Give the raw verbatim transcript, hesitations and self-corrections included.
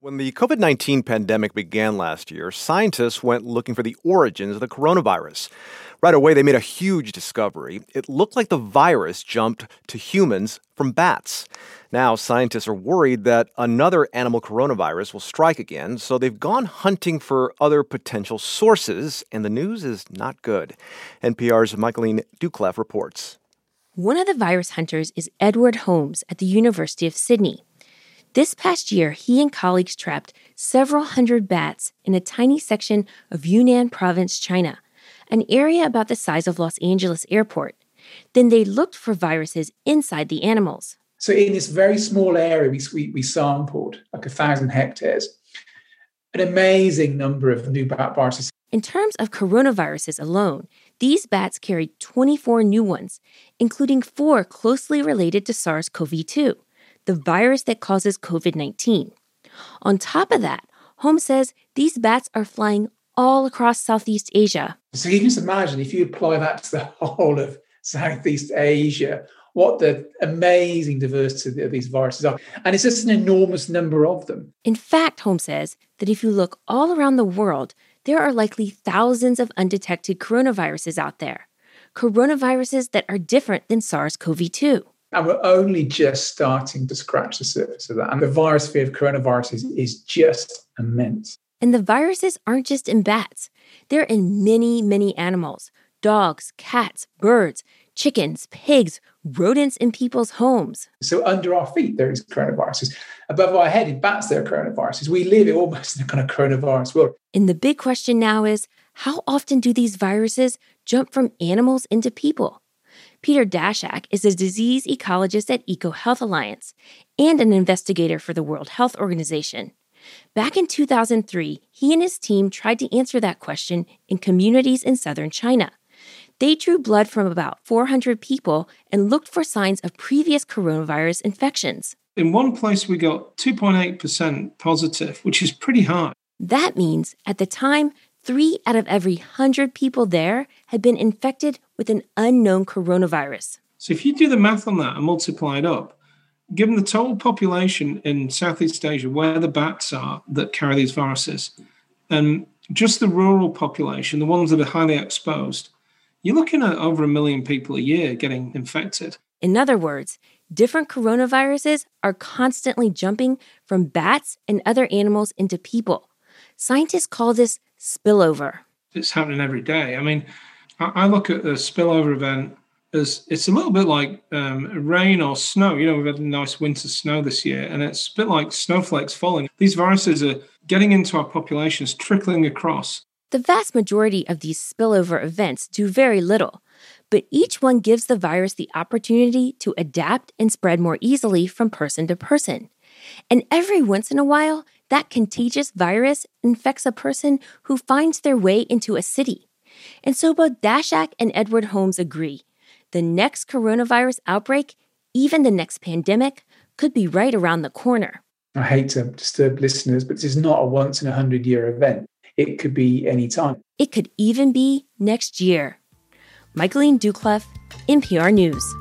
When the COVID nineteen pandemic began last year, scientists went looking for the origins of the coronavirus. Right away, they made a huge discovery. It looked like the virus jumped to humans from bats. Now, scientists are worried that another animal coronavirus will strike again, so they've gone hunting for other potential sources, and the news is not good. N P R's Michaeline Doucleff reports. One of the virus hunters is Edward Holmes at the University of Sydney. This past year, he and colleagues trapped several hundred bats in a tiny section of Yunnan Province, China, an area about the size of Los Angeles Airport. Then they looked for viruses inside the animals. So in this very small area, we, we, we sampled like a thousand hectares, an amazing number of new bat viruses. In terms of coronaviruses alone, these bats carried twenty-four new ones, including four closely related to SARS-C o V two. The virus that causes COVID nineteen. On top of that, Holmes says these bats are flying all across Southeast Asia. So you can just imagine if you apply that to the whole of Southeast Asia, what the amazing diversity of these viruses are. And it's just an enormous number of them. In fact, Holmes says that if you look all around the world, there are likely thousands of undetected coronaviruses out there. Coronaviruses that are different than SARS-C o V two. And we're only just starting to scratch the surface of that. And the virus fear of coronaviruses is just immense. And the viruses aren't just in bats. They're in many, many animals. Dogs, cats, birds, chickens, pigs, rodents in people's homes. So under our feet, there is coronaviruses. Above our head, in bats, there are coronaviruses. We live almost in a kind of coronavirus world. And the big question now is, how often do these viruses jump from animals into people? Peter Daszak is a disease ecologist at EcoHealth Alliance and an investigator for the World Health Organization. Back in two thousand three, he and his team tried to answer that question in communities in southern China. They drew blood from about four hundred people and looked for signs of previous coronavirus infections. In one place, we got two point eight percent positive, which is pretty high. That means, at the time, three out of every one hundred people there had been infected with an unknown coronavirus. So if you do the math on that and multiply it up, given the total population in Southeast Asia where the bats are that carry these viruses, and just the rural population, the ones that are highly exposed, you're looking at over a million people a year getting infected. In other words, different coronaviruses are constantly jumping from bats and other animals into people. Scientists call this spillover. It's happening every day. I mean, I look at the spillover event as it's a little bit like um, rain or snow. You know, we've had a nice winter snow this year, and it's a bit like snowflakes falling. These viruses are getting into our populations, trickling across. The vast majority of these spillover events do very little, but each one gives the virus the opportunity to adapt and spread more easily from person to person. And every once in a while, that contagious virus infects a person who finds their way into a city. And so both Daszak and Edward Holmes agree. The next coronavirus outbreak, even the next pandemic, could be right around the corner. I hate to disturb listeners, but this is not a once in a hundred year event. It could be any time. It could even be next year. Michaeline Doucleff, N P R News.